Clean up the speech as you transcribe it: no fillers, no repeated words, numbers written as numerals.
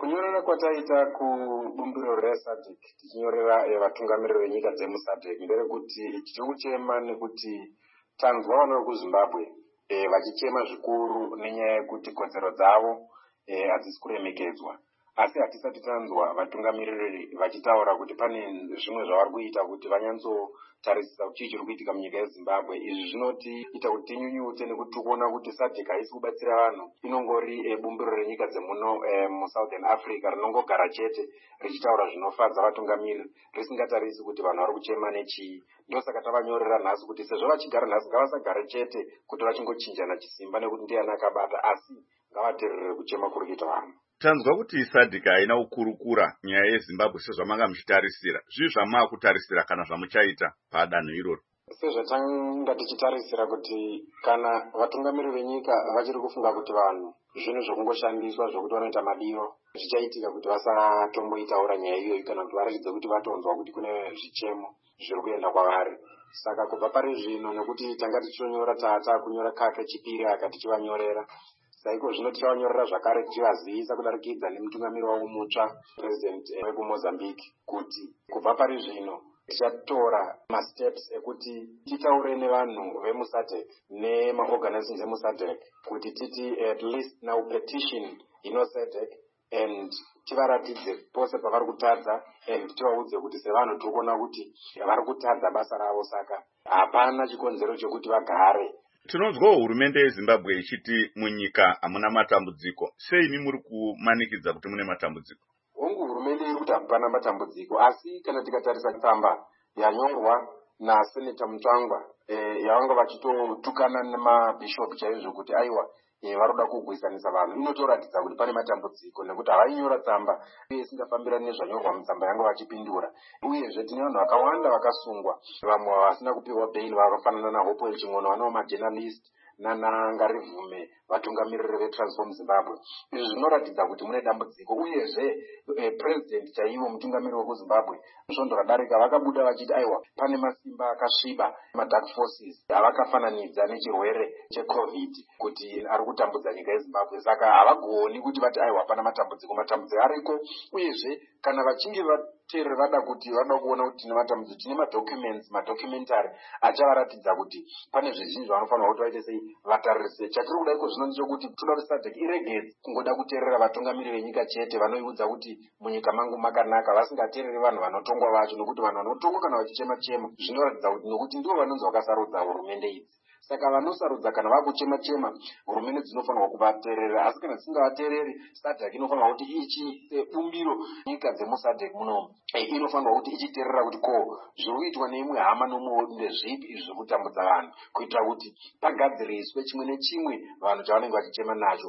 Kunyorera kwataita kubumbiro reSADC tichinyorera vatungamiriri venyika dzemuSADC nderekuti tiri kuchema nekuti tanzwa vana vekuZimbabwe vachichema zvikuru nenyaya yekuti kodzero dzavo hadzisi kuremekedzwa. Asi hatisati tanzwa vatungamiriri vachitaura kuti pane zvimwe zvavari kuita kuti vanyatsotarisisa kuti chii chiri kuitika munyika yeZimbabwe. Izvi zvinotiita kuti tinyunyute nekuti kuona kuti SADC haisi kubatsira vanhu, inongori bumbiro renyika dzemuno muSouthern Africa rinongogara chete richitaura zvinofadza vatungamiriri risingatarisi kuti vanhu vari kuchema nechii. Ndosaka tavanyorera nhasi kuti sezvo vachigara nhasi ngavasagare chete kuti vachingochinjana chisimba nekuti ndiani akabata, asi ngavateerere kuchema kuri kuita vanhu. Tanzwa kuti SADC haina kukurukura nyaya yeZimbabwe sezvamanga muchitarisira. Zvii zvamavakutarisira kana zvamuchaita padanho iroro? Sezvatanga tichitarisira kuti kana vatungamiriri venyika vachiri kufunga kuti vanhu zvinhu zvokungoshandiswa zvokuti vanoita madiro, zvichaitika kuti vasatomboitaura nyaya iyoyi kana kuti varatidze kuti vatonzwa kuti kune zvichemo zviri kuenda kwavari. Saka kubva pari zvino nekuti tanga tichonyora takunyora kake chipiri aka tichivanyorera, saiko zvino tichavanyorera zvakare tichivazivisa kudarikidza nemutungamiriri wavo mutsva president wekuMozambique kuti kubva pari zvino tichatora masteps ekuti titaure nevanhu vemuSADC nemaorganizations emuSADC kuti titi at least now petition SADC and tivaratidze pose pavari kutadza and tivaudze kuti sevanhu tiri kuona kuti vari kutadza basa ravo, saka hapana chikonzero chokuti vagare. Tinonzwa hurumende yeZimbabwe ichiti munyika hamuna matambudziko. Seimi muri kumanikidza kuti mune matambudziko? Hongu hurumende iri kuti hapana matambudziko, asi kana tikatarisa tsamba yanyorwa naSeneta Mutsvangwa yavanga vachitotukana nemabhishop chaizvo kuti aiwa varoda kugwisanisa vanhu, inotoratidza kuti pane matambudziko nekuti havainyora tsamba isingafambirani nezvanyorwa mutsamba yanga vachipindura. Uyezve tine vanhu vakawanda vakasungwa, vamwe vasina kupiwa bail vakafanana naHope Ching'ono, vanawo majournalist naNangarivume, vatungamiriri veTransform Zimbabwe. Izvi zvinoratidza kuti mune dambudziko. Uyezve president chaivo mutungamiriri wekuZimbabwe svondo radarika vakabuda vachiti aiwa pane masimba akasviba madark forces avakafananidza nechirwere cheCovid kuti ari kutambudza nyika yeZimbabwe. Saka havagoni kuti vati aiwa hapana matambudziko ariko. Uyezve kana vachinge vateereri vada kuona kuti tine matambudziko, tine madocumentary achavaratidza kuti pane zvizhinji zvanofanira kuti vaite sei vataririse. Chatiri kuda iko zvino ndechekuti toda kuti SADC iregedze kungoda kuteerera vatungamiriri venyika chete vanoiudza kuti munyika mangu makanaka, vasingateereri vanhu vanotongwa vacho, nokuti vanhu vanotongwa kana vachichema chema zvinoratidza kuti nokuti ndivo vanonzi vakasarudza hurumende idzi. Saka vanosarudza kana vakuchema chema hurumende dzinofanirwa kuvateerera, asi kana dzisingavateereri SADC inofanirwa kuti ichiite bumbiro nyika dzemuSADC munomu inofanirwa kuti ichiteerera kuti ko zviri kuitwa neimwe hama nomumwe ndezvipi izvi zviri kutambudza vanhu, kuitira kuti pagadziriswe chimwe nechimwe vanhu chavanenge vachichema nacho.